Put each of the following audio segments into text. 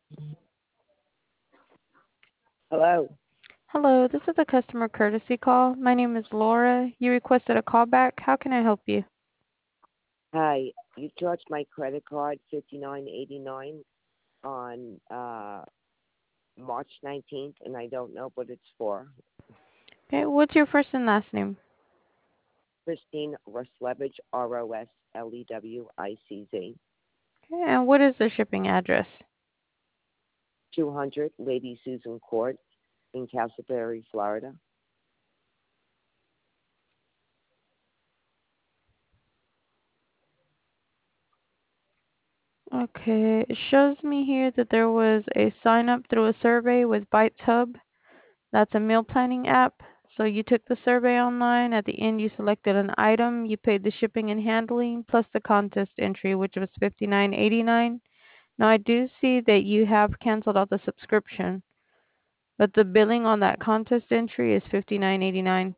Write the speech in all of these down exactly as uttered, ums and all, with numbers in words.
Hello. Hello, this is a customer courtesy call. My name is Laura. You requested a call back. How can I help you? Hi. You charged my credit card fifty nine eighty nine on uh March nineteenth, and I don't know what it's for. Okay, what's your first and last name? Christine Ruslevich, R O S L E W I C Z, Okay, and what is the shipping address? two hundred Lady Susan Court in Castleberry, Florida. Okay, it shows me here that there was a sign up through a survey with Bites Hub. That's a meal planning app. So you took the survey online. At the end, you selected an item. You paid the shipping and handling plus the contest entry, which was fifty-nine eighty-nine. Now I do see that you have canceled out the subscription. But the billing on that contest entry is fifty nine eighty nine.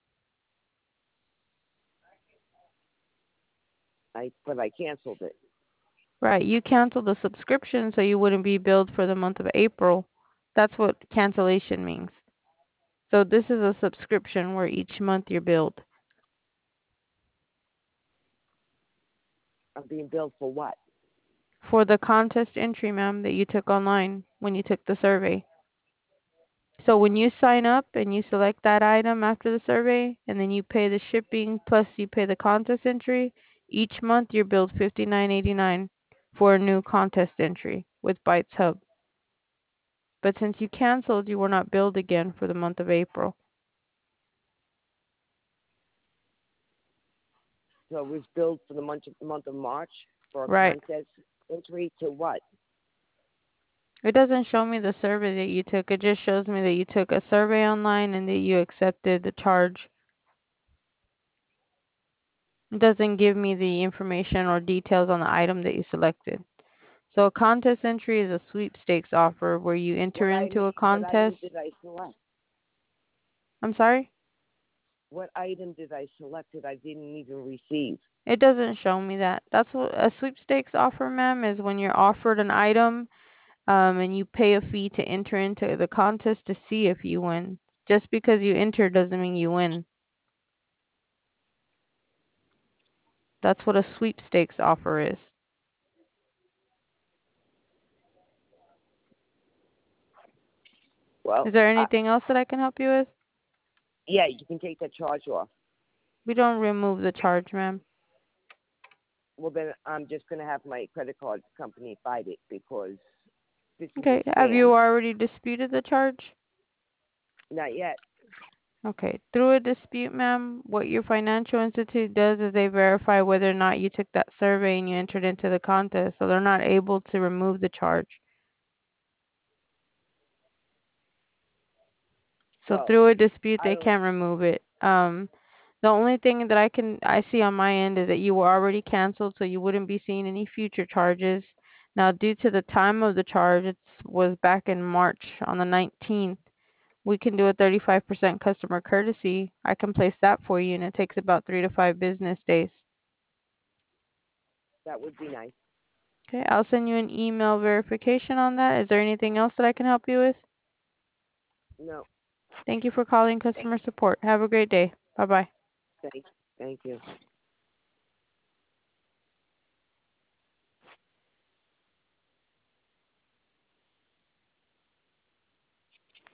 I but I canceled it. Right, you canceled the subscription so you wouldn't be billed for the month of April. That's what cancellation means. So this is a subscription where each month you're billed I'm being billed for what? for the contest entry, ma'am, that you took online when you took the survey. So when you sign up and you select that item after the survey and then you pay the shipping plus you pay the contest entry, each month you're billed fifty nine eighty nine for a new contest entry with Bites Hub. But since you canceled, you were not billed again for the month of April. So it was billed for the month of, month of March for a Right. contest entry to what? It doesn't show me the survey that you took. It just shows me that you took a survey online and that you accepted the charge. It doesn't give me the information or details on the item that you selected. So a contest entry is a sweepstakes offer where you enter What item? into a What item contest. did I select? I'm sorry? What item did I select that I didn't even receive? It doesn't show me that. That's what a sweepstakes offer, ma'am, is when you're offered an item um, and you pay a fee to enter into the contest to see if you win. Just because you enter doesn't mean you win. That's what a sweepstakes offer is. Well, Is there I, anything else that I can help you with? yeah, you can take that charge off. We don't remove the charge, ma'am. Well, then I'm just going to have my credit card company fight it because this is Okay, a have you scam. already disputed the charge? Not yet. Okay, through a dispute, ma'am, what your financial institute does is they verify whether or not you took that survey and you entered into the contest, so they're not able to remove the charge. So Well, through a dispute, I they don't. can't remove it. Um, the only thing that I can I see on my end is that you were already canceled, so you wouldn't be seeing any future charges. Now, due to the time of the charge, it was back in March on the nineteenth. We can do a thirty-five percent customer courtesy. I can place that for you, and it takes about three to five business days. That would be nice. Okay, I'll send you an email verification on that. Is there anything else that I can help you with? No, Thank you for calling customer support. Have a great day. Bye bye. thank, thank you.